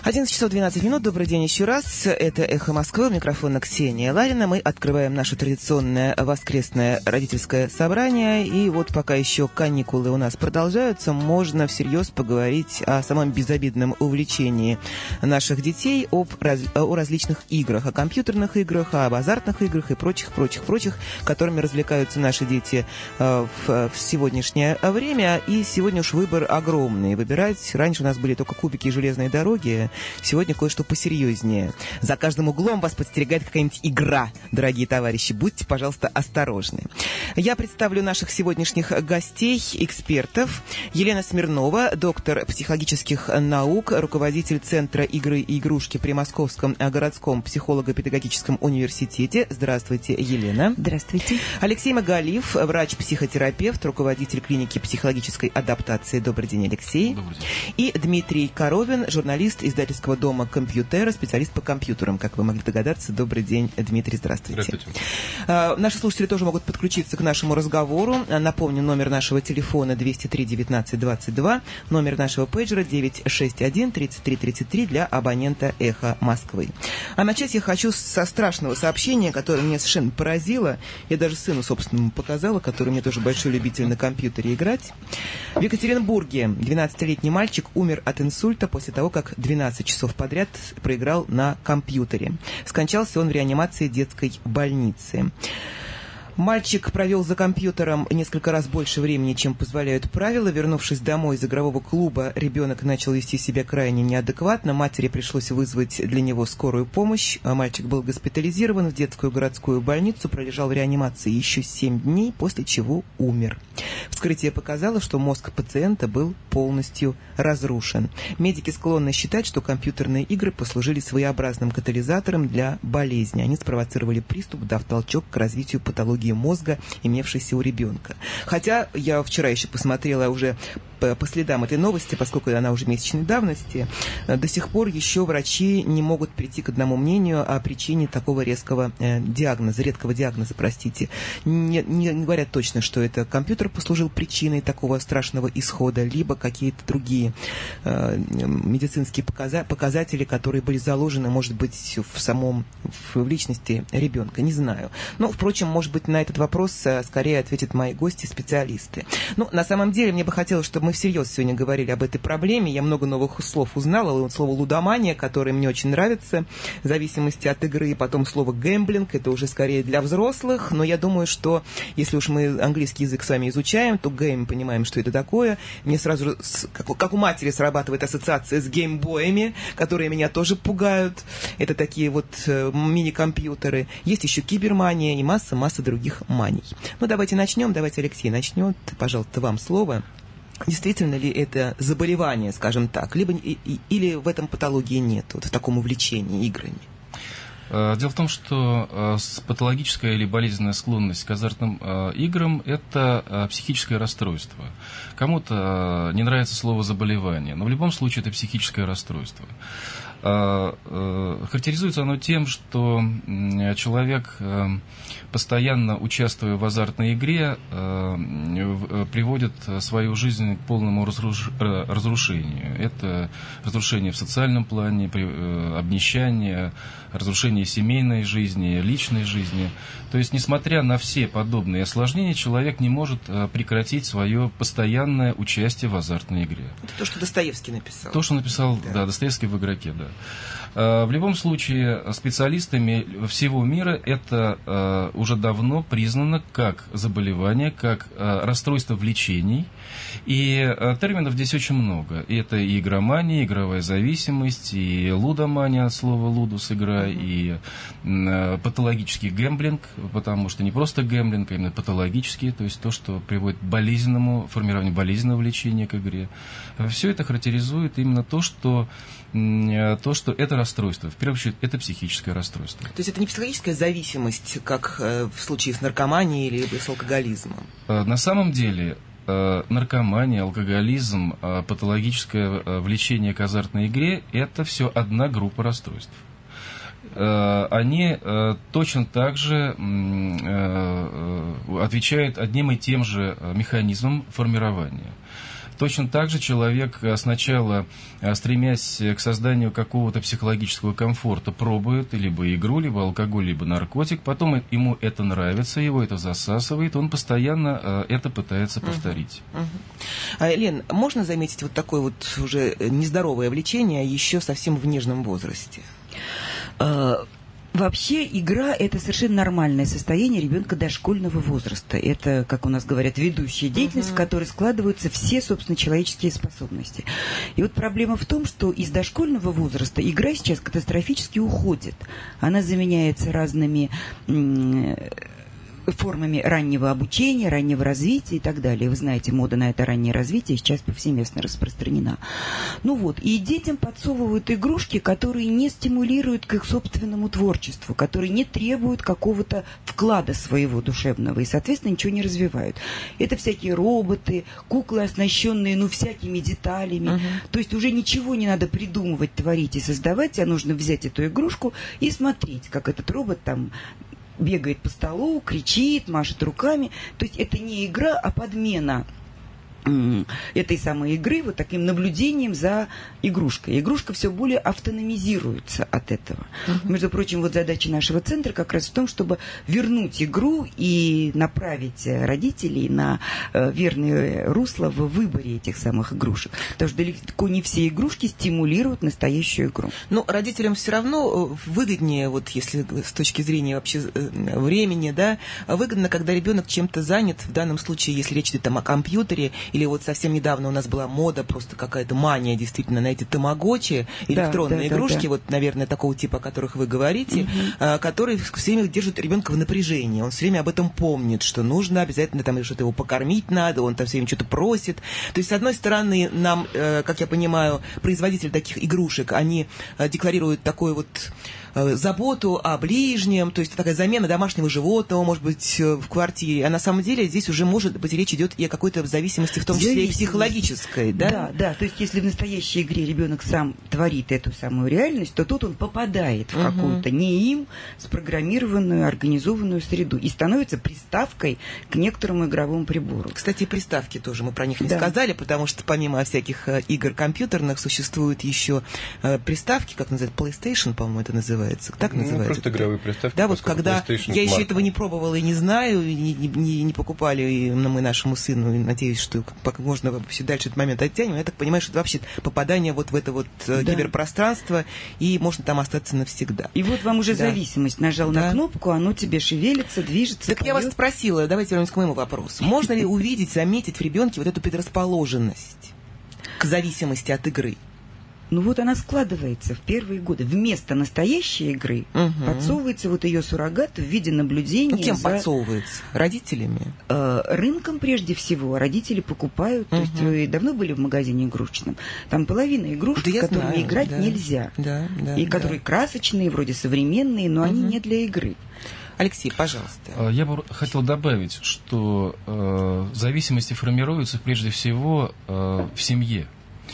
11 часов 12 минут. Добрый день еще раз. Это «Эхо Москвы». У микрофона Ксения Ларина. Мы открываем наше традиционное воскресное родительское собрание. И вот пока еще каникулы у нас продолжаются, можно всерьез поговорить о самом безобидном увлечении наших детей, о различных играх, о компьютерных играх, об азартных играх и прочих, которыми развлекаются наши дети в сегодняшнее время. И сегодня уж выбор огромный. Выбирать. Раньше у нас были только кубики и железные дороги. Сегодня кое-что посерьезнее. За каждым углом вас подстерегает какая-нибудь игра, дорогие товарищи. Будьте, пожалуйста, осторожны. Я представлю наших сегодняшних гостей, экспертов. Елена Смирнова, доктор психологических наук, руководитель Центра игры и игрушки при Московском городском психолого-педагогическом университете. Здравствуйте, Елена. Здравствуйте. Алексей Магалиев, врач-психотерапевт, руководитель клиники психологической адаптации. Добрый день, Алексей. Добрый день. И Дмитрий Коровин, журналист издательского дома «Компьютера», специалист по компьютерам, как вы могли догадаться. Добрый день, Дмитрий, здравствуйте. Здравствуйте. Наши слушатели тоже могут подключиться к нашему разговору. Напомню, номер нашего телефона 203-19-22, номер нашего пейджера 961-33-33 для абонента «Эхо Москвы». А начать я хочу со страшного сообщения, которое меня совершенно поразило. Я даже сыну собственному показала, который мне тоже большой любитель на компьютере играть. В Екатеринбурге 12-летний мальчик умер от инсульта после того, как 12 часов подряд проиграл на компьютере. Скончался он в реанимации детской больницы. Мальчик провел за компьютером несколько раз больше времени, чем позволяют правила. Вернувшись домой из игрового клуба, ребенок начал вести себя крайне неадекватно. Матери пришлось вызвать для него скорую помощь. Мальчик был госпитализирован в детскую городскую больницу, пролежал в реанимации еще 7 дней, после чего умер. Вскрытие показало, что мозг пациента был полностью разрушен. Медики склонны считать, что компьютерные игры послужили своеобразным катализатором для болезни. Они спровоцировали приступ, дав толчок к развитию патологии мозга, имевшейся у ребенка. Хотя я вчера еще посмотрела уже по следам этой новости, поскольку она уже месячной давности, до сих пор еще врачи не могут прийти к одному мнению о причине такого редкого диагноза. Не говорят точно, что это компьютер послужил причиной такого страшного исхода, либо какие-то другие медицинские показатели, которые были заложены, может быть, в личности ребенка. Не знаю. Но, впрочем, может быть, на этот вопрос скорее ответят мои гости, специалисты. Ну, на самом деле, мне бы хотелось, чтобы мы всерьез сегодня говорили об этой проблеме. Я много новых слов узнала. Слово «лудомания», которое мне очень нравится, в зависимости от игры. Потом слово «гэмблинг», это уже скорее для взрослых. Но я думаю, что если уж мы английский язык с вами изучаем, то «гэм» понимаем, что это такое. Мне сразу, как у матери, срабатывает ассоциация с геймбоями, которые меня тоже пугают. Это такие вот мини-компьютеры. Есть еще кибермания и масса других маний. Ну, давайте начнем. Давайте Алексей начнет. Пожалуйста, вам слово. Действительно ли это заболевание, скажем так, либо или в этом патологии нет, вот в таком увлечении играми? Дело в том, что патологическая или болезненная склонность к азартным играм – это психическое расстройство. Кому-то не нравится слово «заболевание», но в любом случае это психическое расстройство. Характеризуется оно тем, что человек, постоянно участвуя в азартной игре, приводит свою жизнь к полному разрушению. Это разрушение в социальном плане, обнищание, разрушение семейной жизни, личной жизни. То есть, несмотря на все подобные осложнения, человек не может прекратить свое постоянное участие в азартной игре. Это то, что Достоевский написал. То, что написал, да, Достоевский в «Игроке», да. В любом случае, специалистами всего мира это уже давно признано как заболевание, как расстройство влечений. И терминов здесь очень много. Это и игромания, игровая зависимость, и лудомания, от слова «лудус» — игра, и патологический гэмблинг, потому что не просто гэмблинг, а именно патологический, то есть то, что приводит к болезненному, формированию болезненного влечения к игре. Все это характеризует именно то, что это расстройство. В первую очередь, это психическое расстройство. То есть это не психологическая зависимость, как в случае с наркоманией или с алкоголизмом? На самом деле, наркомания, алкоголизм, патологическое влечение к азартной игре – это все одна группа расстройств. Они точно так же отвечают одним и тем же механизмам формирования. Точно так же человек сначала, стремясь к созданию какого-то психологического комфорта, пробует либо игру, либо алкоголь, либо наркотик, потом ему это нравится, его это засасывает, он постоянно это пытается повторить. Лен, можно заметить вот такое вот уже нездоровое влечение еще совсем в нежном возрасте? Вообще игра – это совершенно нормальное состояние ребенка дошкольного возраста. Это, как у нас говорят, ведущая деятельность, в которой складываются все, собственно, человеческие способности. И вот проблема в том, что из дошкольного возраста игра сейчас катастрофически уходит. Она заменяется разными формами раннего обучения, раннего развития и так далее. Вы знаете, мода на это раннее развитие сейчас повсеместно распространена. Ну вот, и детям подсовывают игрушки, которые не стимулируют к их собственному творчеству, которые не требуют какого-то вклада своего душевного и, соответственно, ничего не развивают. Это всякие роботы, куклы, оснащенные, всякими деталями. То есть уже ничего не надо придумывать, творить и создавать, а нужно взять эту игрушку и смотреть, как этот робот там бегает по столу, кричит, машет руками. То есть это не игра, а подмена этой самой игры вот таким наблюдением за игрушкой. Игрушка все более автономизируется от этого. Между прочим, вот задача нашего центра как раз в том, чтобы вернуть игру и направить родителей на верное русло в выборе этих самых игрушек. Потому что далеко не все игрушки стимулируют настоящую игру. Но родителям все равно выгоднее, вот если с точки зрения вообще времени, да, выгодно, когда ребенок чем-то занят, в данном случае, если речь идет там о компьютере. Или вот совсем недавно у нас была мода, просто какая-то мания действительно на эти тамагочи, электронные игрушки, вот, наверное, такого типа, о которых вы говорите, которые все время держат ребенка в напряжении. Он все время об этом помнит, что нужно обязательно там что-то его покормить надо, он там все время что-то просит. То есть, с одной стороны, нам, как я понимаю, производители таких игрушек, они декларируют такой вот заботу о ближнем, то есть такая замена домашнего животного, может быть, в квартире. А на самом деле здесь уже, может быть, речь идет и о какой-то зависимости, в том числе и психологической, да? Да. То есть если в настоящей игре ребенок сам творит эту самую реальность, то тут он попадает в какую-то не им спрограммированную, организованную среду и становится приставкой к некоторому игровому прибору. Кстати, приставки тоже, мы про них не сказали, потому что помимо всяких игр компьютерных существуют еще приставки, как называют, PlayStation, по-моему, это называется. Так называется? Просто игровые приставки. Да, вот когда я еще этого не пробовала и не знаю, не покупали и мы нашему сыну, и надеюсь, что можно вообще дальше этот момент оттянем. Я так понимаю, что это вообще попадание вот в это вот киберпространство, и можно там остаться навсегда. И вот вам уже зависимость. Нажал на кнопку, оно тебе шевелится, движется. Так я вас спросила, давайте вернемся к моему вопросу. Можно ли увидеть, заметить в ребенке вот эту предрасположенность к зависимости от игры? Ну вот она складывается в первые годы. Вместо настоящей игры подсовывается вот ее суррогат в виде наблюдения. Кем подсовывается? Родителями? Рынком прежде всего. Родители покупают. То есть вы давно были в магазине игрушечном? Там половина игрушек, которыми играть нельзя. И которые красочные, вроде современные, но они не для игры. Алексей, пожалуйста. Я бы хотел добавить, что зависимости формируются прежде всего в семье.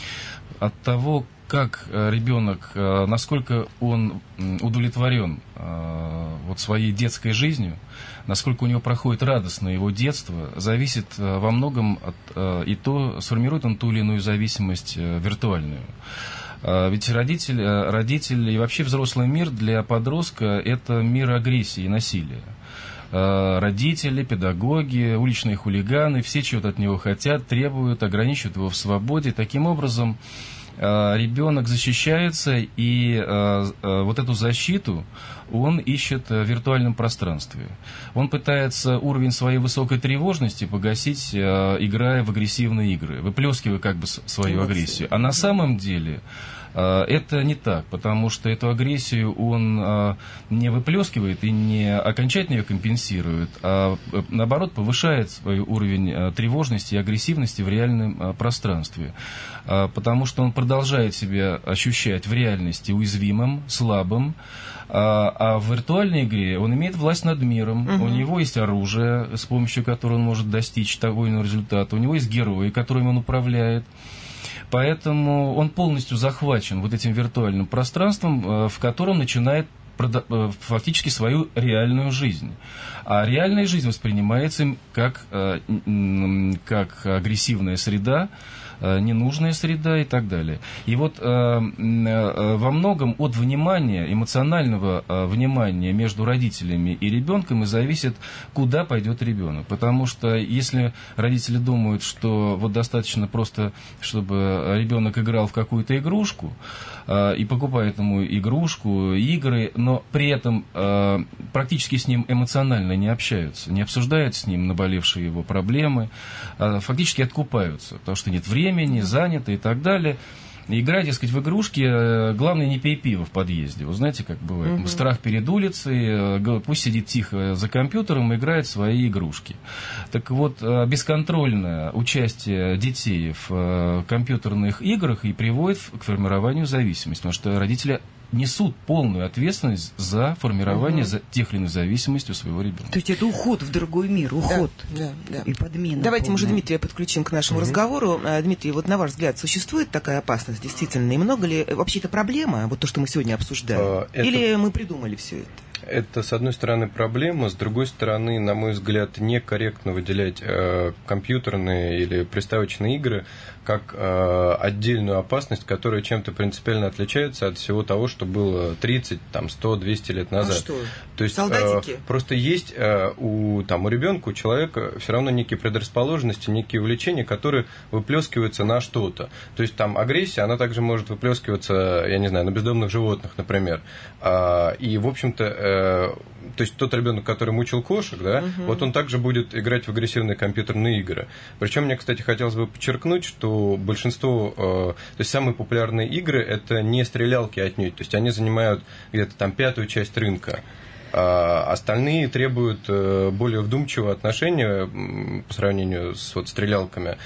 От того, как ребенок, насколько он удовлетворен вот своей детской жизнью, насколько у него проходит радостное его детство, зависит во многом и то, сформирует он ту или иную зависимость виртуальную. Ведь родитель и вообще взрослый мир для подростка – это мир агрессии и насилия. Родители, педагоги, уличные хулиганы, все чего-то от него хотят, требуют, ограничивают его в свободе. Таким образом, ребенок защищается, и вот эту защиту он ищет в виртуальном пространстве. Он пытается уровень своей высокой тревожности погасить, играя в агрессивные игры, выплескивая как бы свою агрессию. А на самом деле это не так, потому что эту агрессию он не выплескивает и не окончательно ее компенсирует, а наоборот повышает свой уровень тревожности и агрессивности в реальном пространстве. Потому что он продолжает себя ощущать в реальности уязвимым, слабым, а в виртуальной игре он имеет власть над миром, у него есть оружие, с помощью которого он может достичь того или иного результата, у него есть герои, которыми он управляет. Поэтому он полностью захвачен вот этим виртуальным пространством, в котором начинает фактически свою реальную жизнь. А реальная жизнь воспринимается им как агрессивная среда, ненужная среда и так далее. И вот во многом от внимания, эмоционального внимания между родителями и ребенком и зависит, куда пойдет ребенок. Потому что если родители думают, что вот достаточно просто, чтобы ребенок играл в какую-то игрушку, и покупает ему игрушку, игры, но при этом практически с ним эмоционально не общаются, не обсуждают с ним наболевшие его проблемы, фактически откупаются, потому что нет времени, заняты и так далее. Играть, дескать, в игрушки, главное, не пей пиво в подъезде. Вы знаете, как бывает? Страх перед улицей, пусть сидит тихо за компьютером и играет в свои игрушки. Так вот, бесконтрольное участие детей в компьютерных играх и приводит к формированию зависимости, потому что родители несут полную ответственность за формирование тех или иных зависимостей у своего ребенка. То есть это уход в другой мир, уход и подмена. Давайте мы уже Дмитрия подключим к нашему разговору. Дмитрий, вот на ваш взгляд, существует такая опасность действительно? И много ли вообще это проблема, вот то, что мы сегодня обсуждаем? Или мы придумали все это? Это, с одной стороны, проблема, с другой стороны, на мой взгляд, некорректно выделять компьютерные или приставочные игры как отдельную опасность, которая чем-то принципиально отличается от всего того, что было 30, 100, 200 лет назад. А что? То есть, солдатики? Просто есть у ребенка, у человека все равно некие предрасположенности, некие увлечения, которые выплескиваются на что-то. То есть там агрессия, она также может выплескиваться, я не знаю, на бездомных животных, например. И, в общем-то, то есть тот ребенок, который мучил кошек, да, вот он также будет играть в агрессивные компьютерные игры. Причем мне, кстати, хотелось бы подчеркнуть, что большинство, то есть самые популярные игры, это не стрелялки отнюдь, то есть они занимают где-то там 5-ю часть рынка. А остальные требуют более вдумчивого отношения по сравнению с стрелялками.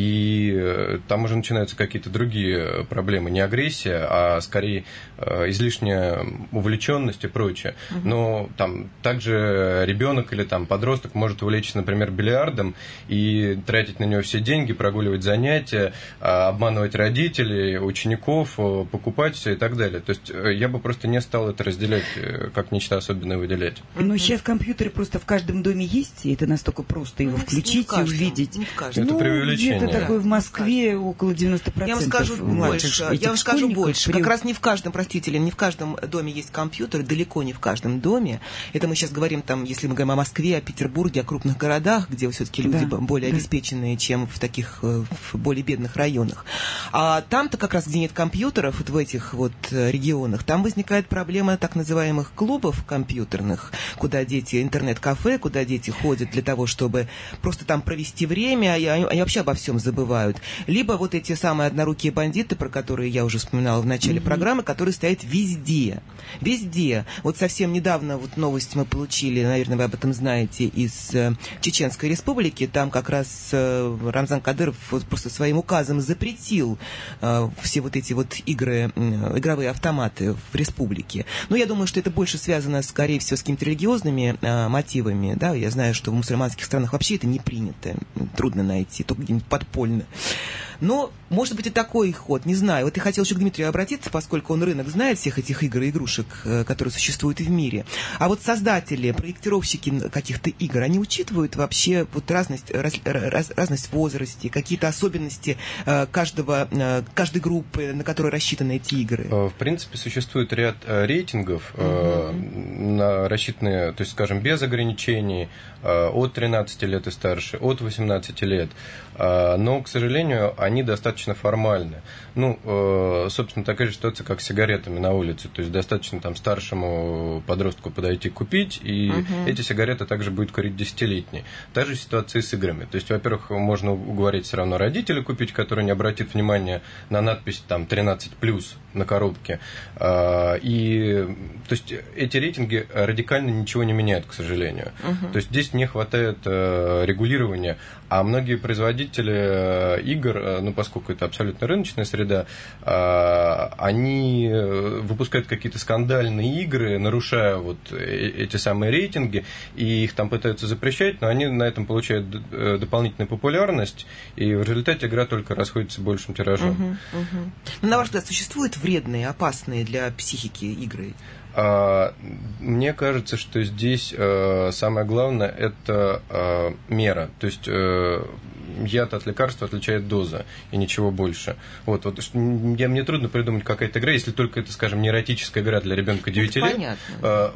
И там уже начинаются какие-то другие проблемы. Не агрессия, а скорее излишняя увлеченность и прочее. Но там также ребенок или подросток может увлечься, например, бильярдом и тратить на него все деньги, прогуливать занятия, обманывать родителей, учеников, покупать все и так далее. То есть я бы просто не стал это разделять как нечто особенное выделять. Но сейчас компьютеры просто в каждом доме есть, и это настолько просто его включить и увидеть. Это преувеличение. Это такое в Москве около 90%. Я вам скажу больше. Как раз не в каждом, простите, не в каждом доме есть компьютер, далеко не в каждом доме. Это мы сейчас говорим, если мы говорим о Москве, о Петербурге, о крупных городах, где все-таки люди более обеспеченные, чем в таких в более бедных районах. А там-то как раз, где нет компьютеров, в этих регионах, там возникает проблема так называемых клубов компьютерных, куда дети, интернет-кафе, куда дети ходят для того, чтобы просто там провести время, и они вообще обо всем забывают. Либо эти самые однорукие бандиты, про которые я уже вспоминала в начале программы, которые стоят везде. Везде. Совсем недавно новость мы получили, наверное, вы об этом знаете, из Чеченской Республики. Там как раз Рамзан Кадыров просто своим указом запретил все эти игры, игровые автоматы в республике. Но я думаю, что это больше связано, скорее всего, с какими-то религиозными мотивами. Да? Я знаю, что в мусульманских странах вообще это не принято. Трудно найти, только где-нибудь подпольно. Но, может быть, и такой ход, не знаю. Я хотела еще к Дмитрию обратиться, поскольку он рынок знает всех этих игр и игрушек, которые существуют в мире. А создатели, проектировщики каких-то игр, они учитывают вообще разность в возрасте, какие-то особенности каждой группы, на которую рассчитаны эти игры? В принципе, существует ряд рейтингов, рассчитанные, то есть, скажем, без ограничений, от 13 лет и старше, от 18 лет. Но, к сожалению, они достаточно формальны. Собственно, такая же ситуация, как с сигаретами на улице. То есть достаточно старшему подростку подойти купить, и эти сигареты также будет курить 10-летний. Та же ситуация и с играми. То есть, во-первых, можно уговорить все равно родителей купить, которые не обратят внимания на надпись 13+, на коробке. И, то есть, эти рейтинги радикально ничего не меняют, к сожалению. То есть, здесь не хватает регулирования, а многие производители игр ну, поскольку это абсолютно рыночная среда, они выпускают какие-то скандальные игры, нарушая вот эти самые рейтинги, и их там пытаются запрещать, но они на этом получают дополнительную популярность, и в результате игра только расходится большим тиражом. Но, на ваш взгляд, существуют вредные, опасные для психики игры? Мне кажется, что здесь самое главное – это мера. То есть яд от лекарства отличает доза, и ничего больше. Вот мне трудно придумать какая-то игра, если только это, скажем, не эротическая игра для ребенка 9 лет. Понятно.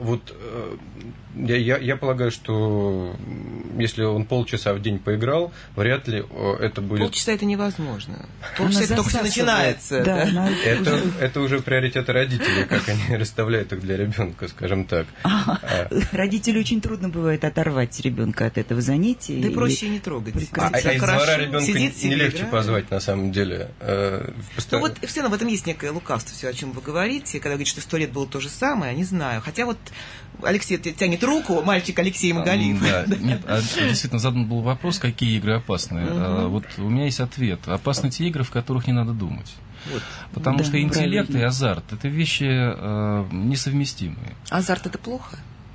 Я полагаю, что если он полчаса в день поиграл, вряд ли это будет... Полчаса это невозможно. Полчаса это только все начинается. Да. Это уже приоритеты родителей, как они расставляют их для ребенка, скажем так. Родителю очень трудно бывает оторвать ребенка от этого занятия. Да и проще не трогать. Из двора ребенка не легче позвать, на самом деле. Ну вот все равно в этом есть некое лукавство, все, о чем вы говорите. Когда говорите, что 100 лет было то же самое, я не знаю. Хотя вот Алексей тянет руку, мальчик Алексей Магалиев. Да, нет, действительно задан был вопрос, какие игры опасные. Вот у меня есть ответ. Опасны те игры, в которых не надо думать. Вот. Потому что интеллект и азарт – это вещи несовместимые. Азарт – это плохо?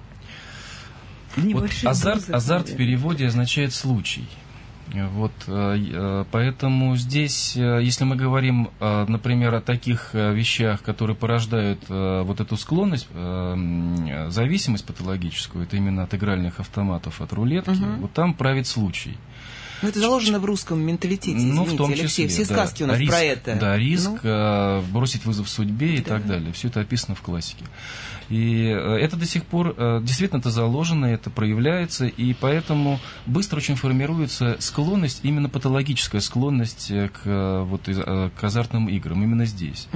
Вот азарт в переводе означает случай. Вот, поэтому здесь, если мы говорим, например, о таких вещах, которые порождают вот эту склонность, зависимость патологическую, это именно от игральных автоматов, от рулетки, вот там правит случай. Ну, это заложено в русском менталитете, извините, в том числе, Алексей, все сказки у нас риск, про это. Да, риск, бросить вызов судьбе и так далее. Все это описано в классике. И это до сих пор, действительно, это заложено, это проявляется, и поэтому быстро очень формируется склонность, именно патологическая склонность к азартным играм, именно здесь.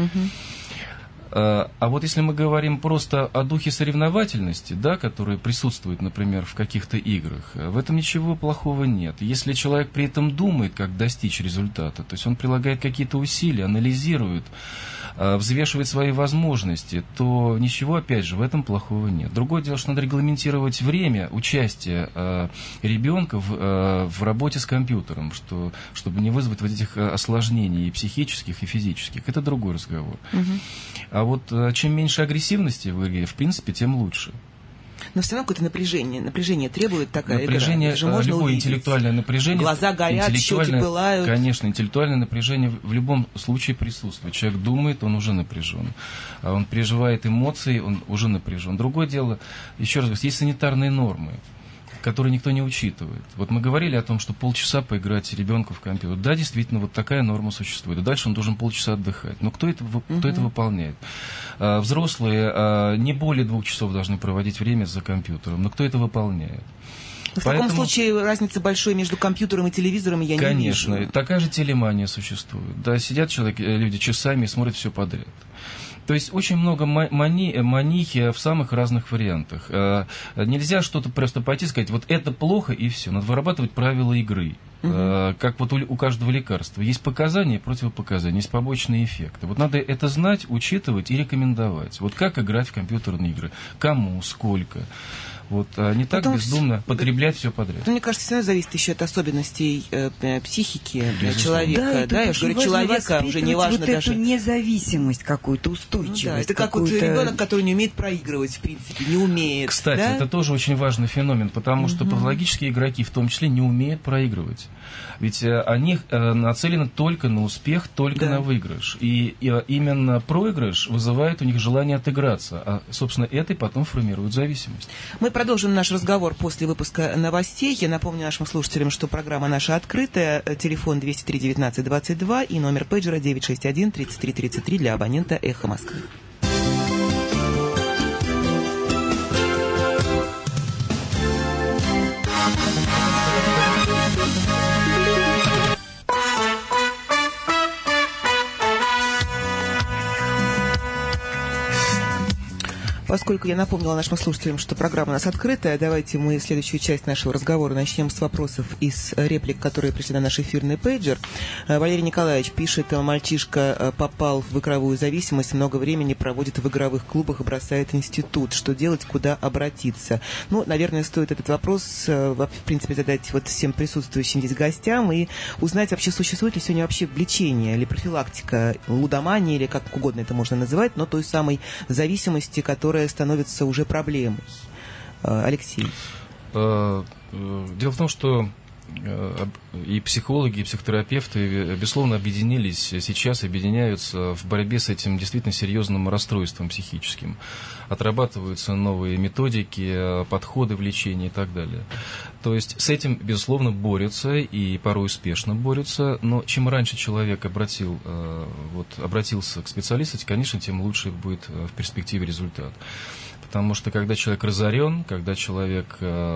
А вот если мы говорим просто о духе соревновательности, да, который присутствует, например, в каких-то играх, в этом ничего плохого нет. Если человек при этом думает, как достичь результата, то есть он прилагает какие-то усилия, анализирует, взвешивает свои возможности, то ничего, опять же, в этом плохого нет. Другое дело, что надо регламентировать время участия ребенка в работе с компьютером, чтобы не вызвать вот этих осложнений и психических, и физических. Это другой разговор. А вот чем меньше агрессивности в игре, в принципе, тем лучше. Но все равно какое-то напряжение требует такая напряжение, игра. Любое интеллектуальное напряжение. Глаза горят, щеки пылают. Конечно, интеллектуальное напряжение в любом случае присутствует. Человек думает, он уже напряжен. Он переживает эмоции, он уже напряжен. Другое дело, еще раз говорю, есть санитарные нормы, которые никто не учитывает. Вот мы говорили о том, что полчаса поиграть ребенку в компьютер. Да, действительно, вот такая норма существует. И дальше он должен полчаса отдыхать. Но кто это выполняет? Взрослые не более 2 часов должны проводить время за компьютером. Но кто это выполняет? В таком случае разница большой между компьютером и телевизором я не вижу. Конечно, такая же телемания существует. Да, сидят люди часами и смотрят все подряд. То есть очень много манихи в самых разных вариантах. Нельзя что-то просто пойти и сказать, вот это плохо и все. Надо вырабатывать правила игры. Как вот у каждого лекарства. Есть показания и противопоказания, есть побочные эффекты. Вот надо это знать, учитывать и рекомендовать. Вот как играть в компьютерные игры, кому, сколько. Вот, не так бездумно потреблять все подряд. Мне кажется, все равно зависит еще от особенностей психики человека. Да, я же говорю, человека уже не важно вот даже... эту независимость какую-то, устойчивость. Ну, да, это как вот ребенок, который не умеет проигрывать, в принципе, не умеет. Кстати, это тоже очень важный феномен, потому что патологические игроки в том числе не умеют проигрывать. Ведь они нацелены только на успех, только на выигрыш. И именно проигрыш вызывает у них желание отыграться. А, собственно, это и потом формирует зависимость. Мы продолжим наш разговор после выпуска новостей. Я напомню нашим слушателям, что программа наша открытая. Телефон 203-19-22 и номер пейджера 961-33-33 для абонента «Эхо Москвы». Поскольку я напомнила нашим слушателям, что программа у нас открытая, давайте мы следующую часть нашего разговора начнем с вопросов из реплик, которые пришли на наш эфирный пейджер. Валерий Николаевич пишет: мальчишка попал в игровую зависимость, много времени проводит в игровых клубах и бросает институт. Что делать, куда обратиться? Ну, наверное, стоит этот вопрос, в принципе, задать вот всем присутствующим здесь гостям и узнать, вообще существует ли сегодня вообще лечение или профилактика лудомании, или как угодно это можно называть, но той самой зависимости, которая становится уже проблемой. Алексей. Дело в том, что и психологи, и психотерапевты, безусловно, объединяются в борьбе с этим действительно серьезным расстройством психическим. Отрабатываются новые методики, подходы в лечении и так далее. То есть с этим, безусловно, борются и порой успешно борются, но чем раньше человек обратился к специалисту, конечно, тем лучше будет в перспективе результат. Потому что когда человек разорен, когда человек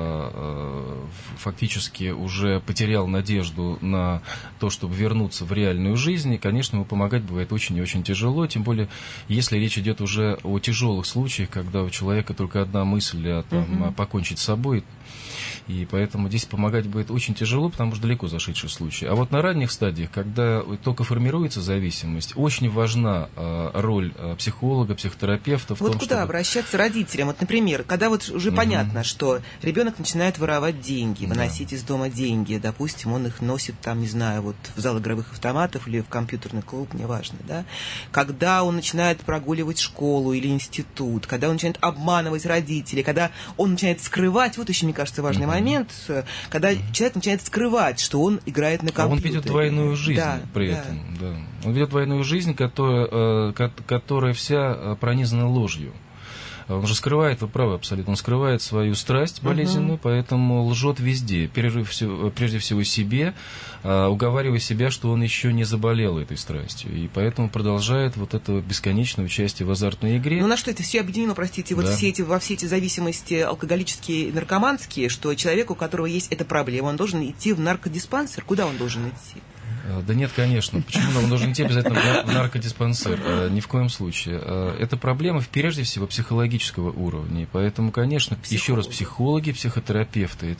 фактически уже потерял надежду на то, чтобы вернуться в реальную жизнь, конечно, ему помогать бывает очень и очень тяжело, тем более, если речь идет уже о тяжелых случаях, когда у человека только одна мысль покончить с собой. И поэтому здесь помогать будет очень тяжело, потому что далеко зашедший случай. А вот на ранних стадиях, когда только формируется зависимость, очень важна роль психолога, психотерапевта. Вот куда обращаться родителям? Вот, например, когда вот уже понятно, что ребенок начинает воровать деньги, выносить из дома деньги, допустим, он их носит там, не знаю, вот в зал игровых автоматов или в компьютерный клуб, неважно, да? Когда он начинает прогуливать школу или институт, когда он начинает обманывать родителей, когда он начинает скрывать, вот еще, мне кажется, важный момент, когда человек начинает скрывать, что он играет на компьютере. А он ведет двойную жизнь при этом. Да. Он ведет двойную жизнь, которая вся пронизана ложью. Он же скрывает, вы правы абсолютно, он скрывает свою страсть болезненную, поэтому лжет везде, прежде всего себе, уговаривая себя, что он еще не заболел этой страстью, и поэтому продолжает вот это бесконечное участие в азартной игре. Ну на что это все объединено, простите, вот во все эти зависимости алкоголические, наркоманские, что человек, у которого есть эта проблема, он должен идти в наркодиспансер, куда он должен идти? Да нет, конечно. Почему он должен идти обязательно в наркодиспансер? Ни в коем случае. Это проблема, прежде всего, психологического уровня. Поэтому, конечно, еще раз, психологи, психотерапевты.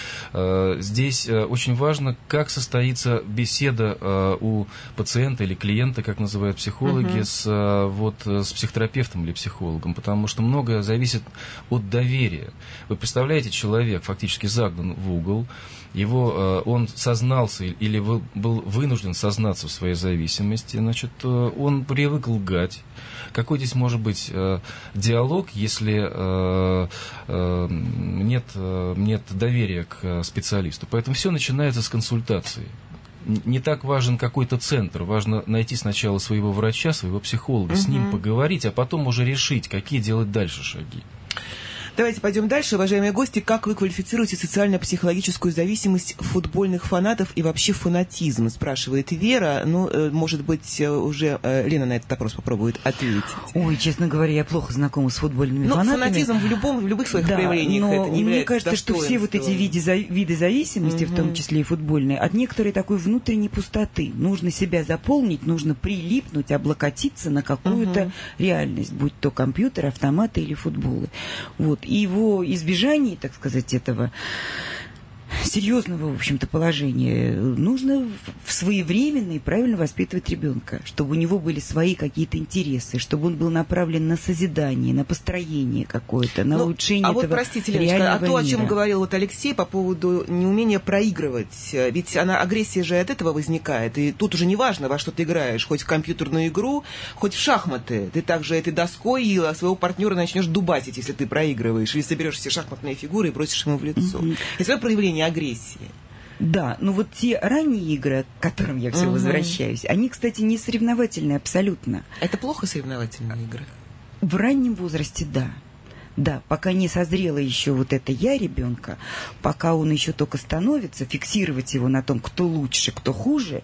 Здесь очень важно, как состоится беседа у пациента или клиента, как называют психологи, с психотерапевтом или психологом. Потому что многое зависит от доверия. Вы представляете, человек фактически загнан в угол, он сознался или был вынужден сознаться в своей зависимости, значит, он привык лгать. Какой здесь может быть диалог, если нет доверия к специалисту? Поэтому все начинается с консультации. Не так важен какой-то центр, важно найти сначала своего врача, своего психолога, с ним поговорить, а потом уже решить, какие делать дальше шаги. Давайте пойдем дальше. Уважаемые гости, как вы квалифицируете социально-психологическую зависимость футбольных фанатов и вообще фанатизм, спрашивает Вера. Ну, может быть, уже Лена на этот вопрос попробует ответить. Ой, честно говоря, я плохо знакома с футбольными фанатами. Фанатизм в любых своих проявлениях это не является мне кажется, что все вот эти виды зависимости, в том числе и футбольные, от некоторой такой внутренней пустоты. Нужно себя заполнить, нужно прилипнуть, облокотиться на какую-то реальность, будь то компьютер, автоматы или футболы. Вот. И его избежание, так сказать, этого серьезного, в общем-то, положения нужно своевременно и правильно воспитывать ребенка, чтобы у него были свои какие-то интересы, чтобы он был направлен на созидание, на построение какое-то, на улучшение этого реального мира. Простите, Леночка, о чем говорил вот Алексей по поводу неумения проигрывать, ведь агрессия же от этого возникает, и тут уже не важно, во что ты играешь, хоть в компьютерную игру, хоть в шахматы, ты также этой доской и своего партнера начнешь дубасить, если ты проигрываешь, или соберешь все шахматные фигуры и бросишь ему в лицо. Это проявление агрессии. Да, но вот те ранние игры, к которым я все возвращаюсь, они, кстати, не соревновательные абсолютно. Это плохо, соревновательные игры? В раннем возрасте, да. Да, пока не созрело еще вот это «я» ребенка, пока он еще только становится, фиксировать его на том, кто лучше, кто хуже,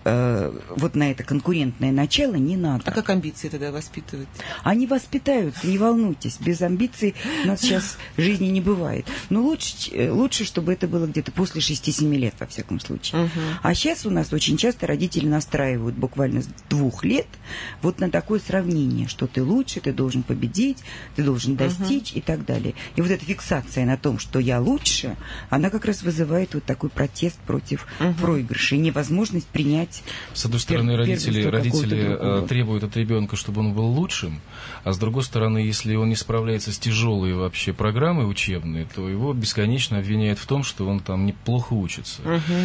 вот на это конкурентное начало не надо. А как амбиции тогда воспитывать? Они воспитаются, не волнуйтесь. Без амбиций у нас сейчас жизни не бывает. Но лучше, чтобы это было где-то после 6-7 лет, во всяком случае. А сейчас у нас очень часто родители настраивают буквально с 2 лет вот на такое сравнение, что ты лучше, ты должен победить, ты должен достичь и так далее. И вот эта фиксация на том, что я лучше, она как раз вызывает вот такой протест против проигрыша и невозможность принять. С одной стороны, родители требуют от ребенка, чтобы он был лучшим, а с другой стороны, если он не справляется с тяжелой вообще программой учебной, то его бесконечно обвиняют в том, что он там неплохо учится.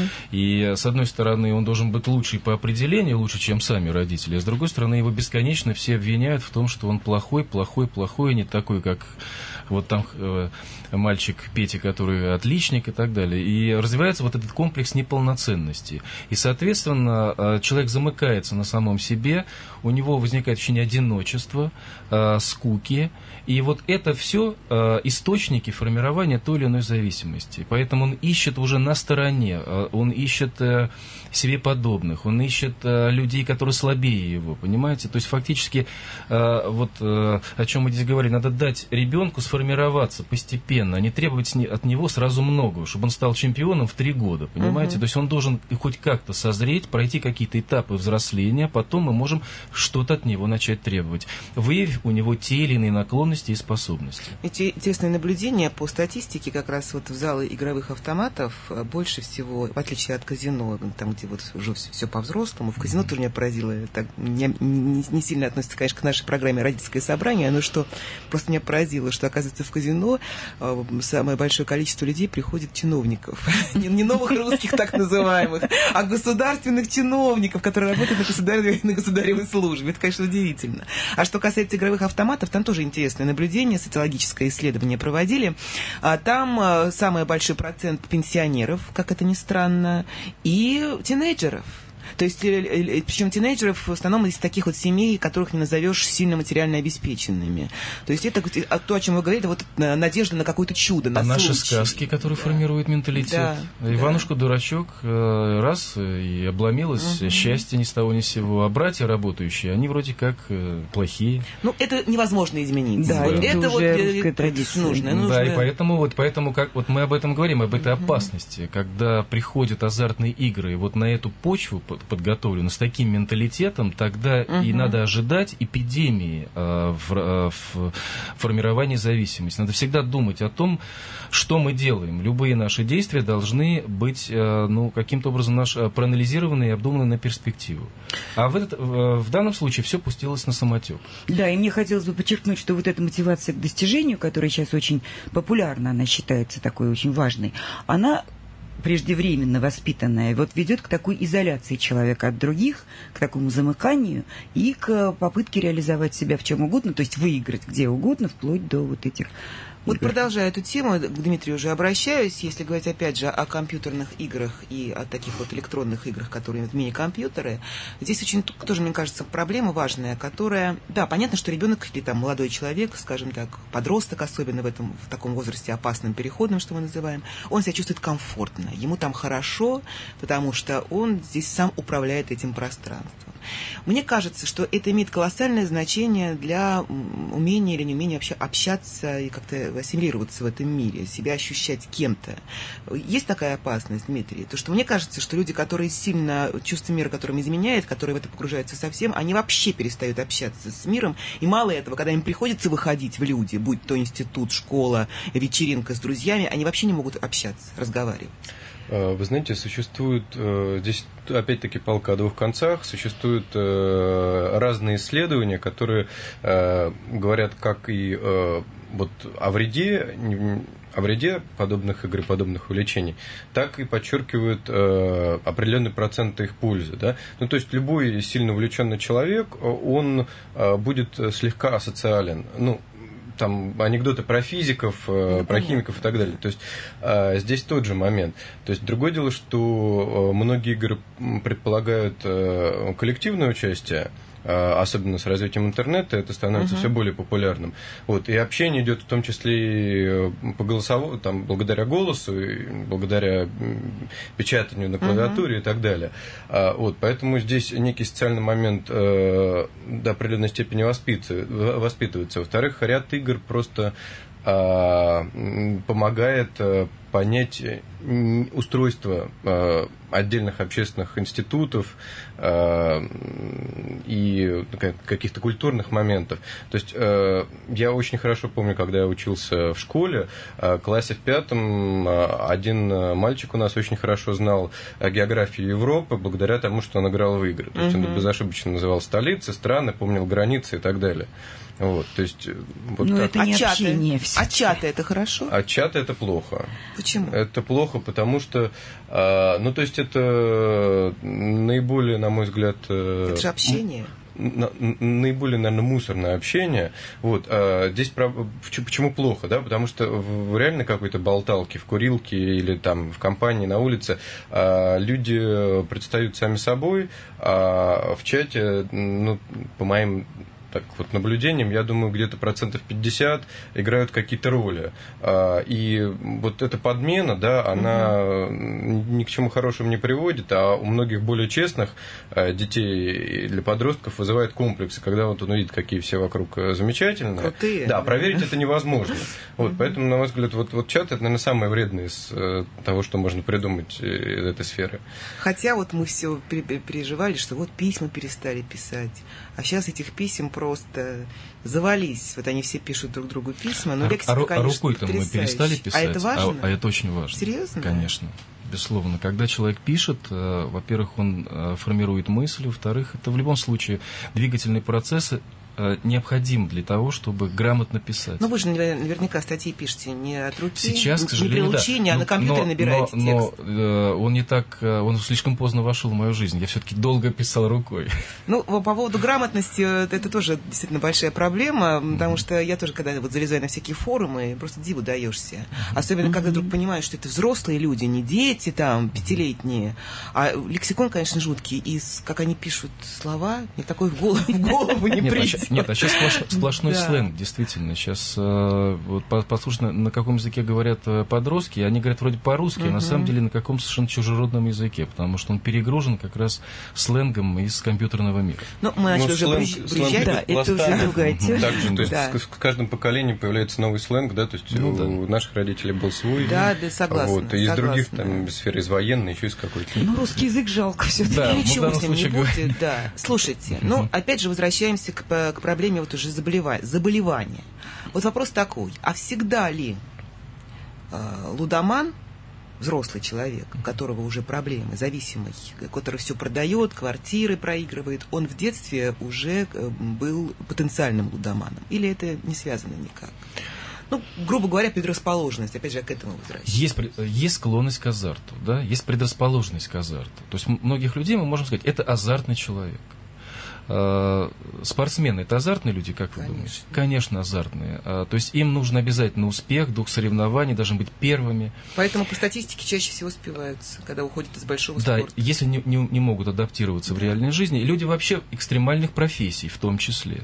И с одной стороны, он должен быть лучший по определению, лучше, чем сами родители, а с другой стороны, его бесконечно все обвиняют в том, что он плохой, не такой, как вот там мальчик Петя, который отличник и так далее. И развивается вот этот комплекс неполноценности. И, соответственно, человек замыкается на самом себе, у него возникает ощущение одиночества, скуки. И вот это все источники формирования той или иной зависимости. Поэтому он ищет уже на стороне, он ищет себе подобных, он ищет людей, которые слабее его, понимаете? То есть фактически, вот о чем мы здесь говорили, надо дать ребенку сформироваться постепенно, а не требовать от него сразу много, чтобы он стал чемпионом в 3 года, понимаете? То есть он должен хоть как-то созреть, пройти какие-то этапы взросления, потом мы можем что-то от него начать требовать, выявив у него те или иные наклонности и способности. Эти интересные наблюдения по статистике, как раз вот в залы игровых автоматов больше всего, в отличие от казино, там, где вот уже все по-взрослому, в казино тоже меня поразило, так, не сильно относится, конечно, к нашей программе «Родительское собрание», но что просто меня поразило, что, оказывается, в казино самое большое количество людей приходит чиновников. Не новых русских так называемых, а государственных чиновников, которые работают на государевой службе. Это, конечно, удивительно. А что касается игровых автоматов, там тоже интересное наблюдение, социологическое исследование проводили. Там самый большой процент пенсионеров, как это ни странно, и тинейджеров. То есть, причем тинейджеров в основном из таких вот семей, которых не назовешь сильно материально обеспеченными. То есть это то, о чем вы говорили, это вот надежда на какое-то чудо, на наши случай. сказки, которые формируют менталитет. Да, Иванушка-дурачок раз и обломилось, счастье ни с того ни с сего. А братья работающие, они вроде как плохие. Ну, это невозможно изменить. Да, это вот русская традиция. Нужно. Да, и поэтому как вот мы об этом говорим, об этой опасности, когда приходят азартные игры, и вот на эту почву подготовлена с таким менталитетом, тогда и надо ожидать эпидемии в формировании зависимости. Надо всегда думать о том, что мы делаем. Любые наши действия должны быть каким-то образом проанализированы и обдуманы на перспективу. А в данном случае все пустилось на самотек. Да, и мне хотелось бы подчеркнуть, что вот эта мотивация к достижению, которая сейчас очень популярна, она считается такой очень важной, она преждевременно воспитанная, вот ведет к такой изоляции человека от других, к такому замыканию и к попытке реализовать себя в чем угодно, то есть выиграть где угодно, вплоть до вот этих Вот продолжая эту тему, к Дмитрию уже обращаюсь, если говорить опять же о компьютерных играх и о таких вот электронных играх, которые мини-компьютеры, здесь очень тоже, мне кажется, проблема важная, которая, да, понятно, что ребенок или там молодой человек, скажем так, подросток, особенно в таком возрасте опасным, переходным, что мы называем, он себя чувствует комфортно, ему там хорошо, потому что он здесь сам управляет этим пространством. Мне кажется, что это имеет колоссальное значение для умения или неумения вообще общаться и как-то ассимилироваться в этом мире, себя ощущать кем-то. Есть такая опасность, Дмитрий? То, что мне кажется, что люди, которые сильно чувство мира, которым изменяет, которые в это погружаются совсем, они вообще перестают общаться с миром. И мало этого, когда им приходится выходить в люди, будь то институт, школа, вечеринка с друзьями, они вообще не могут общаться, разговаривать. Вы знаете, существует, здесь опять-таки палка о 2 концах, существуют разные исследования, которые говорят как и вот о вреде подобных игр, подобных увлечений, так и подчеркивают определенный процент их пользы. Да? Ну, то есть любой сильно увлеченный человек, он будет слегка асоциален. Ну, там анекдоты про физиков, про химиков и так далее. То есть здесь тот же момент. То есть другое дело, что многие игры предполагают коллективное участие, особенно с развитием интернета, это становится все более популярным. Вот, и общение идет в том числе и по голосовому, там, благодаря голосу, и благодаря печатанию на клавиатуре и так далее. Вот, поэтому здесь некий социальный момент до определенной степени воспитывается. Во-вторых, ряд игр просто помогает понять устройство отдельных общественных институтов и каких-то культурных моментов. То есть я очень хорошо помню, когда я учился в школе, в классе в 5 один мальчик у нас очень хорошо знал географию Европы благодаря тому, что он играл в игры. То есть он безошибочно называл столицы, страны, помнил границы и так далее. Вот, то есть, вот но так. это не общение. А чаты это хорошо? А чаты это плохо. Почему? Это плохо, потому что, ну, то есть, это наиболее, на мой взгляд... Это же общение. Наиболее, наверное, мусорное общение. Вот. Здесь почему плохо, да? Потому что в реально какой-то болталке, в курилке или там в компании на улице люди предстают сами собой, а в чате, ну, по моим так вот наблюдениям, я думаю, где-то 50% играют какие-то роли. И вот эта подмена, да, она ни к чему хорошему не приводит, а у многих более честных детей или подростков вызывает комплексы, когда вот он видит, какие все вокруг замечательные. Крутые. Да, проверить это невозможно. Вот, поэтому, на мой взгляд, вот чат это, наверное, самое вредное из того, что можно придумать из этой сферы. Хотя вот мы все переживали, что вот письма перестали писать, а сейчас этих писем просто завались. Вот они все пишут друг другу письма, но лексика, конечно, рукой-то мы перестали писать. А это важно? А это очень важно. Серьезно? Конечно. Безусловно. Когда человек пишет, во-первых, он формирует мысли, во-вторых, это в любом случае двигательные процессы необходим для того, чтобы грамотно писать. Ну, вы же наверняка статьи пишете не от руки, сейчас, к сожалению, не при учении, а на компьютере набираете текст. Но он не так, он слишком поздно вошел в мою жизнь. Я все-таки долго писал рукой. Ну, по поводу грамотности, это тоже действительно большая проблема, потому что я тоже, когда вот залезаю на всякие форумы, просто диву даешься. Особенно, когда вдруг понимаешь, что это взрослые люди, не дети там, 5-летние, а лексикон, конечно, жуткий, и как они пишут слова, мне такой в голову не придет. Нет, а сейчас сплошной сленг, действительно. Сейчас вот, послушно, на каком языке говорят подростки, они говорят вроде по-русски, а на самом деле на каком совершенно чужеродном языке, потому что он перегружен как раз сленгом из компьютерного мира. Ну, мы начали уже приезжать. Да, это уже другая тема. Также, то есть с каждым поколением появляется новый сленг, да, то есть у наших родителей был свой. Да, согласна. Вот, и из других там сфер, из военной, еще из какой-то. Ну, русский язык жалко все-таки. Да, ничего с ним не будет. Да. Слушайте, ну, опять же, возвращаемся к проблеме вот уже заболевания. Вот вопрос такой, а всегда ли лудоман, взрослый человек, у которого уже проблемы, зависимый, который все продает, квартиры проигрывает, он в детстве уже был потенциальным лудоманом? Или это не связано никак? Ну, грубо говоря, предрасположенность, опять же, к этому возвращаюсь. Есть склонность к азарту, да, есть предрасположенность к азарту. То есть многих людей мы можем сказать, это азартный человек. Спортсмены – это азартные люди, как вы думаете? Конечно, азартные. То есть им нужен обязательно успех, дух соревнований, должны быть первыми. Поэтому по статистике чаще всего успеваются, когда уходят из большого спорта. Да, если не могут адаптироваться в реальной жизни. И люди вообще экстремальных профессий в том числе.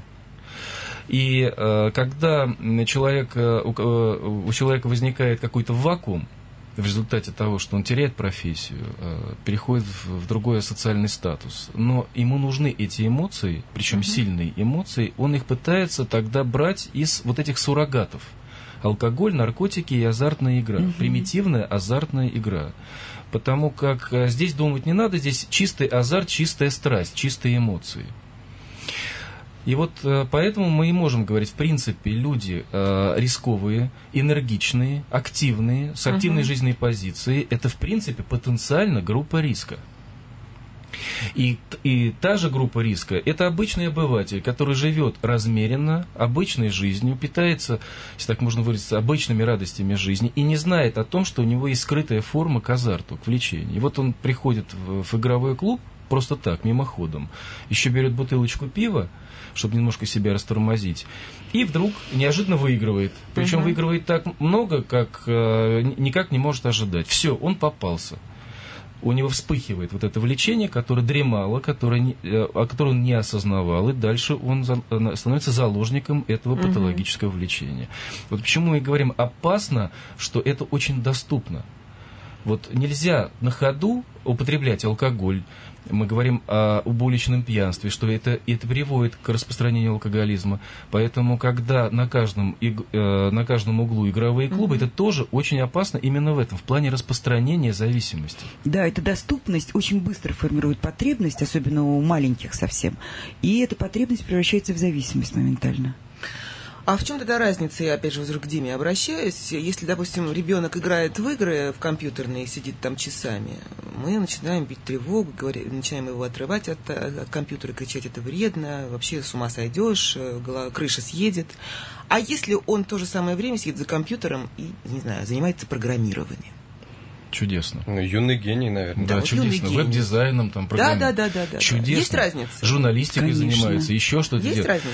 И когда у человека возникает какой-то вакуум, в результате того, что он теряет профессию, переходит в другой социальный статус. Но ему нужны эти эмоции, причем сильные эмоции, он их пытается тогда брать из вот этих суррогатов. Алкоголь, наркотики и азартная игра. Примитивная азартная игра. Потому как здесь думать не надо, здесь чистый азарт, чистая страсть, чистые эмоции. И вот поэтому мы и можем говорить, в принципе, люди рисковые, энергичные, активные, с активной жизненной позицией, это, в принципе, потенциально группа риска. И та же группа риска – это обычный обыватель, который живет размеренно, обычной жизнью, питается, если так можно выразиться, обычными радостями жизни и не знает о том, что у него есть скрытая форма к азарту, к влечению. И вот он приходит в игровой клуб просто так, мимоходом, еще берет бутылочку пива, чтобы немножко себя растормозить, и вдруг неожиданно выигрывает. Причем выигрывает так много, как никак не может ожидать. Все, он попался. у него вспыхивает вот это влечение, которое дремало, которое он не осознавал, и дальше он становится заложником этого патологического влечения. Вот почему мы говорим опасно, что это очень доступно. Вот нельзя на ходу употреблять алкоголь. Мы говорим об уличном пьянстве, что это приводит к распространению алкоголизма. Поэтому, когда на каждом углу игровые клубы, это тоже очень опасно именно в этом, в плане распространения зависимости. Да, эта доступность очень быстро формирует потребность, особенно у маленьких совсем. И эта потребность превращается в зависимость моментально. А в чем тогда разница, я опять же к Диме обращаюсь, если, допустим, ребенок играет в игры в компьютерные и сидит там часами, мы начинаем бить тревогу, начинаем его отрывать от компьютера, кричать, это вредно, вообще с ума сойдешь, крыша съедет. А если он в то же самое время сидит за компьютером и, не знаю, занимается программированием? Чудесно. Ну, юный гений, наверное. Да, вот чудесно. Веб-дизайном, там, программой. Да. Чудесно. Есть разница? Журналистикой Конечно. занимается, еще что-то Есть делает.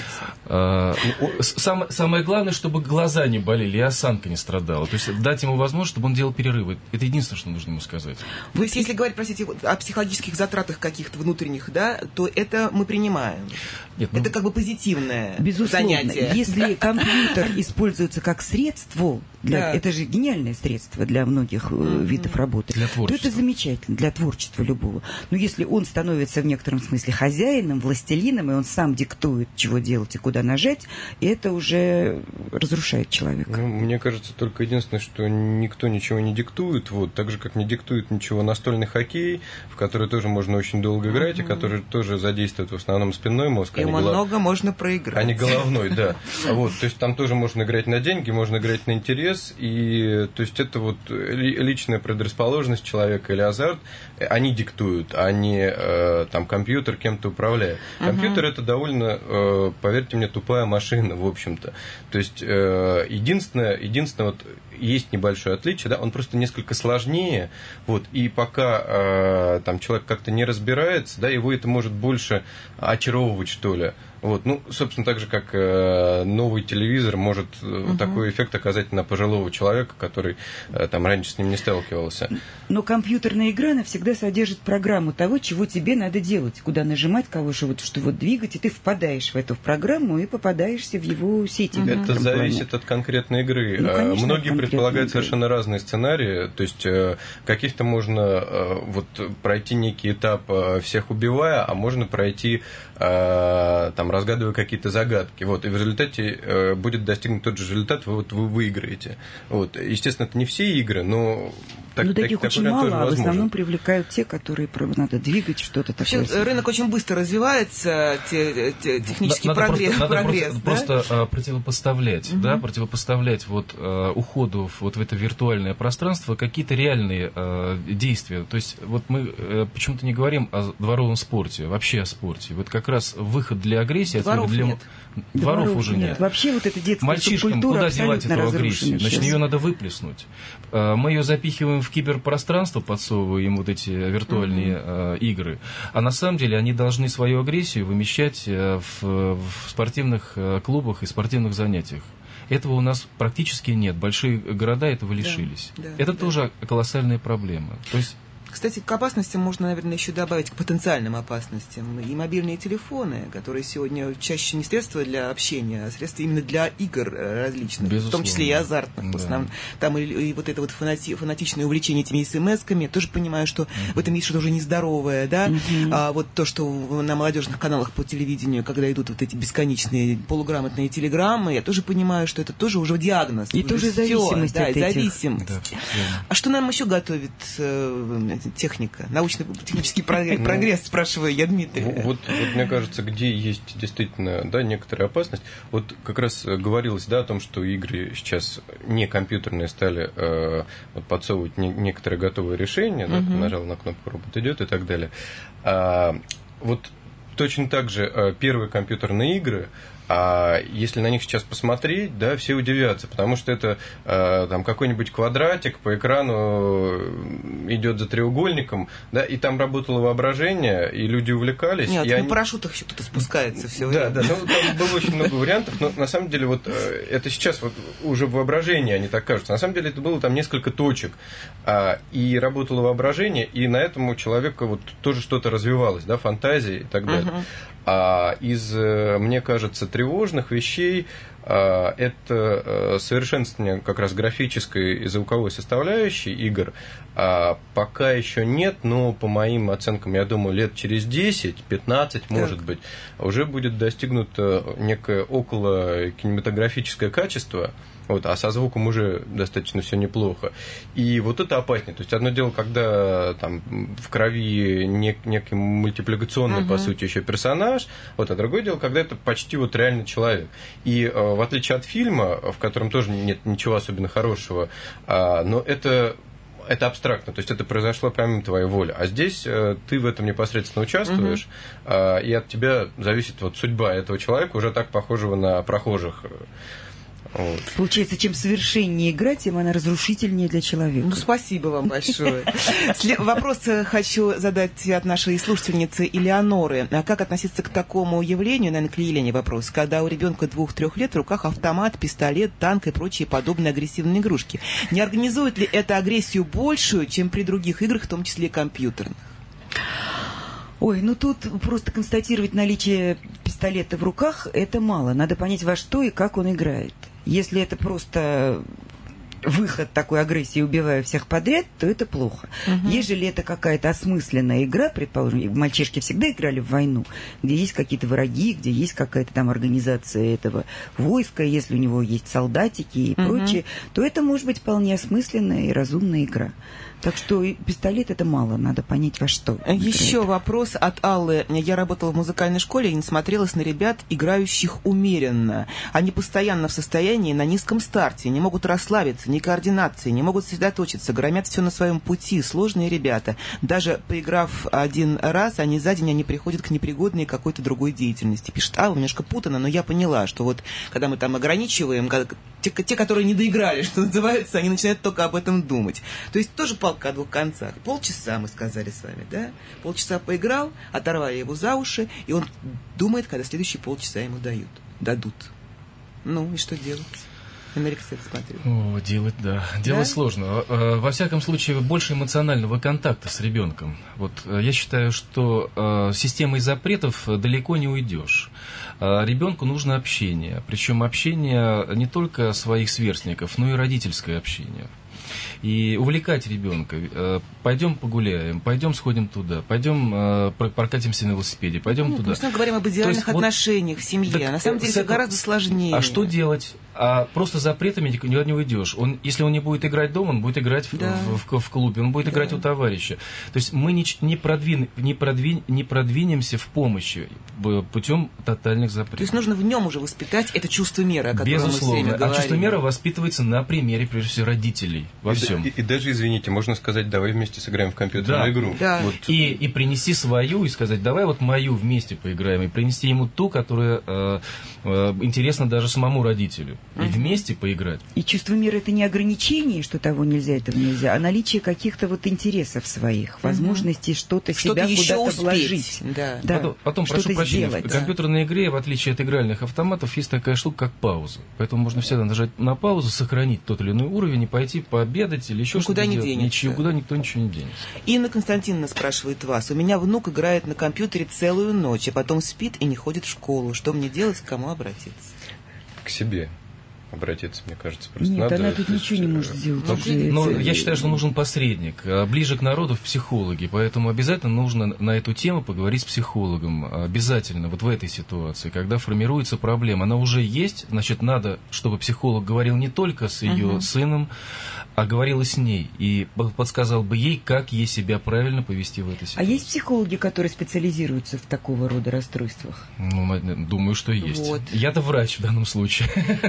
разница? Самое главное, чтобы глаза не болели и осанка не страдала. То есть дать ему возможность, чтобы он делал перерывы. Это единственное, что нужно ему сказать. То есть, если говорить, простите, о психологических затратах каких-то внутренних, да, то это мы принимаем. Нет, Это как бы позитивное Безусловно, занятие. если компьютер используется как средство, Да. это же гениальное средство для многих видов работы, Для то творчества. это замечательно, для творчества любого. Но если он становится в некотором смысле хозяином, властелином, и он сам диктует, чего делать и куда нажать, это уже разрушает человека. Ну, мне кажется, только единственное, что никто ничего не диктует, вот, так же, как не диктует ничего настольный хоккей, в который тоже можно очень долго играть, и который тоже задействует в основном спинной мозг, И много можно проиграть. а не головной, да. Вот, то есть там тоже можно играть на деньги, можно играть на интерес, и то есть это вот личная предрасположенность человека или азарт, они диктуют, а не там компьютер кем-то управляет. Компьютер это довольно, поверьте мне, тупая машина, в общем-то. То есть единственное вот есть небольшое отличие, да, он просто несколько сложнее, вот, и пока там человек как-то не разбирается, да, его это может больше очаровывать, что ли. Вот, ну, собственно, так же, как новый телевизор может такой эффект оказать на пожилого человека, который там раньше с ним не сталкивался. Но компьютерная игра, она всегда содержит программу того, чего тебе надо делать, куда нажимать, кого что вот двигать, и ты впадаешь в эту программу и попадаешься в его сети. Это зависит от конкретной игры. Ну, конечно, многие предполагают игры. совершенно разные сценарии, то есть каких-то можно вот пройти некий этап всех убивая, а можно пройти там разгадывая какие-то загадки, вот, и в результате будет достигнут тот же результат, вы выиграете. Вот. Естественно, это не все игры, но таких очень мало, а в основном привлекают те, которые надо двигать что-то такое. Вообще, рынок очень быстро развивается, технический прогресс. Надо да? просто противопоставлять, да, противопоставлять вот уходу вот в это виртуальное пространство какие-то реальные действия. То есть вот мы почему-то не говорим о дворовом спорте, вообще о спорте. Вот как раз выход для агрессии. Дворов нет. Дворов уже нет. Вообще вот эта детская Мальчишкам субкультура куда девать эту агрессию? Значит, сейчас. ее надо выплеснуть. Мы ее запихиваем в киберпространство, подсовываем им вот эти виртуальные игры. А на самом деле они должны свою агрессию вымещать в спортивных клубах и спортивных занятиях. Этого у нас практически нет. Большие города этого лишились. Это тоже колоссальная проблема. То есть Кстати, к опасностям можно, наверное, еще добавить, к потенциальным опасностям, и мобильные телефоны, которые сегодня чаще не средства для общения, а средства именно для игр различных, безусловно, в том числе и азартных. Да. В основном, там и вот это вот фанатичное увлечение этими смс-ками, я тоже понимаю, что в этом есть что-то уже нездоровое, да, а вот то, что на молодежных каналах по телевидению, когда идут вот эти бесконечные полуграмотные телеграммы, я тоже понимаю, что это тоже уже диагноз. И тоже зависимость да, от этих. зависимость. Да, а что нам еще готовит техника, научно-технический прогресс, спрашиваю я Дмитрия. Вот мне кажется, где есть действительно, да, некоторая опасность. Вот как раз говорилось, да, о том, что игры сейчас не компьютерные стали подсовывать некоторые готовые решения, да, ты нажал на кнопку, робот идет и так далее. Вот точно так же первые компьютерные игры А если на них сейчас посмотреть, да, все удивятся, потому что это там какой-нибудь квадратик по экрану идет за треугольником, да, и там работало воображение, и люди увлекались. Нет, и на парашютах еще кто-то спускается все время. Да, ну там было очень много вариантов, но на самом деле вот это сейчас вот уже в воображении они так кажутся. На самом деле это было там несколько точек, и работало воображение, и на этом у человека вот тоже что-то развивалось, да, фантазии и так далее. А из, мне кажется, тревожных вещей это совершенствование как раз графической и звуковой составляющей игр. Пока еще нет, но по моим оценкам, я думаю, лет через 10-15, может быть, уже будет достигнуто некое около кинематографическое качество. Вот, а со звуком уже достаточно все неплохо. И вот это опаснее. То есть одно дело, когда там в крови некий мультипликационный, по сути, еще персонаж, вот, а другое дело, когда это почти вот реально человек. И в отличие от фильма, в котором тоже нет ничего особенно хорошего, но это абстрактно, то есть это произошло помимо твоей воли. А здесь ты в этом непосредственно участвуешь, и от тебя зависит вот судьба этого человека, уже так похожего на прохожих. Вот. Получается, чем совершеннее игра, тем она разрушительнее для человека. Ну, спасибо вам большое. Вопрос хочу задать от нашей слушательницы Элеоноры. А как относиться к такому явлению, наверное, к Елене вопрос, когда у ребенка 2-3 лет в руках автомат, пистолет, танк и прочие подобные агрессивные игрушки? Не организует ли это агрессию большую, чем при других играх, в том числе и компьютерных? Ой, ну тут просто констатировать наличие пистолета в руках – это мало. Надо понять, во что и как он играет. Если это просто выход такой агрессии, убивая всех подряд, то это плохо. Ежели это какая-то осмысленная игра, предположим, мальчишки всегда играли в войну, где есть какие-то враги, где есть какая-то там организация этого войска, если у него есть солдатики и прочее, то это может быть вполне осмысленная и разумная игра. Так что пистолет это мало, надо понять, во что. Еще вопрос от Аллы. Я работала в музыкальной школе и не смотрелась на ребят, играющих умеренно. Они постоянно в состоянии на низком старте, не могут расслабиться, ни координации, не могут сосредоточиться, громят все на своем пути, сложные ребята. Даже поиграв один раз, за день они приходят к непригодной какой-то другой деятельности. Пишет Алла, немножко путано, но я поняла, что вот когда мы там ограничиваем, те, которые не доиграли, что называется, они начинают только об этом думать. То есть тоже палка о двух концах. Полчаса, мы сказали с вами, да? Полчаса поиграл, оторвали его за уши, и он думает, когда следующие полчаса ему дадут. Ну, и что делать? Америка, смотрю. О, делать сложно. Во всяком случае, больше эмоционального контакта с ребенком. Вот я считаю, что системой запретов далеко не уйдешь. Ребенку нужно общение. Причем общение не только своих сверстников, но и родительское общение. И увлекать ребенка. Пойдем погуляем, пойдем сходим туда, пойдем прокатимся на велосипеде, пойдем туда. Мы говорим об идеальных отношениях в семье. На самом деле это гораздо сложнее. А что делать? А просто запретами никуда не уйдешь. Если он не будет играть дома, он будет играть в клубе, он будет играть у товарища. То есть мы не продвинемся в помощи путем тотальных запретов. То есть нужно в нем уже воспитать это чувство меры, о котором Безусловно. мы все время говорим. А чувство меры воспитывается на примере, прежде всего, родителей во всем. И даже, извините, можно сказать, давай вместе сыграем в компьютерную игру. Да. Вот. И принести свою, и сказать, давай вот мою вместе поиграем, и принести ему ту, которая интересна даже самому родителю. И вместе поиграть. И чувство меры это не ограничение, что того нельзя, этого нельзя, а наличие каких-то вот интересов своих, возможностей что-то себя куда-то вложить. Да. Потом прошу прощения, в компьютерной игре, в отличие от игральных автоматов, есть такая штука, как пауза. Поэтому можно всегда нажать на паузу, сохранить тот или иной уровень и пойти пообедать или еще что-то делать. Никуда никто ничего не денется. Инна Константиновна спрашивает вас. У меня внук играет на компьютере целую ночь, а потом спит и не ходит в школу. Что мне делать, к кому обратиться? К себе обратиться, мне кажется, просто нет, надо. Она тут ничего не может сделать. Но я считаю, что нужен посредник, ближе к народу в психологи, поэтому обязательно нужно на эту тему поговорить с психологом, обязательно, вот в этой ситуации, когда формируется проблема, она уже есть, значит, надо, чтобы психолог говорил не только с ее сыном, а говорил и с ней, и подсказал бы ей, как ей себя правильно повести в этой ситуации. А есть психологи, которые специализируются в такого рода расстройствах? Ну, думаю, что есть. Вот. Я-то врач в данном случае. У нас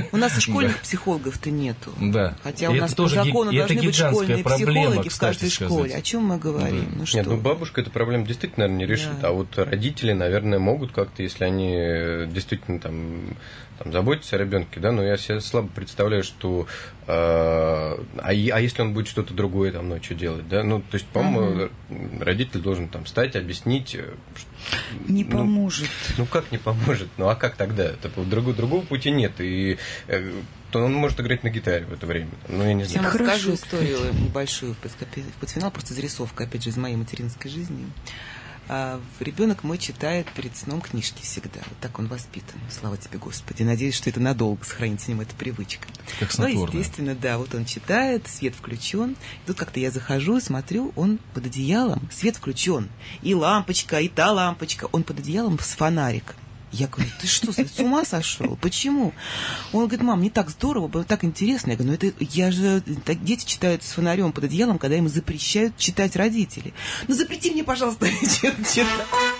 школьных психологов-то нету. Да. Хотя у нас по закону должны быть школьные проблема, психологи в каждой школе. О чем мы говорим? Ну, Нет, бабушка эту проблему действительно, наверное, не решит. Да. А вот родители, наверное, могут как-то, если они действительно там заботятся о ребенке, да, но я себе слабо представляю, что а если он будет что-то другое там ночью делать, да, ну, то есть, по-моему, родитель должен там встать, объяснить. Не поможет. Ну, как не поможет? Ну, а как тогда? Другого пути нет, и то он может играть на гитаре в это время. Ну, я не знаю. Я расскажу историю небольшую под финал, просто зарисовка, опять же, из моей материнской жизни. Ребенок мой читает перед сном книжки всегда. Вот так он воспитан. Слава тебе, Господи. Надеюсь, что это надолго сохранится с ним эта привычка. Как снотворное. Ну, естественно, да, вот он читает, свет включен. И тут как-то я захожу и смотрю, он под одеялом, свет включен. И лампочка, и та лампочка. Он под одеялом с фонариком. Я говорю, ты что, с ума сошел? Почему? Он говорит, мам, не так здорово, было так интересно. Я говорю, дети читают с фонарем под одеялом, когда им запрещают читать родители. Ну, запрети мне, пожалуйста, читать.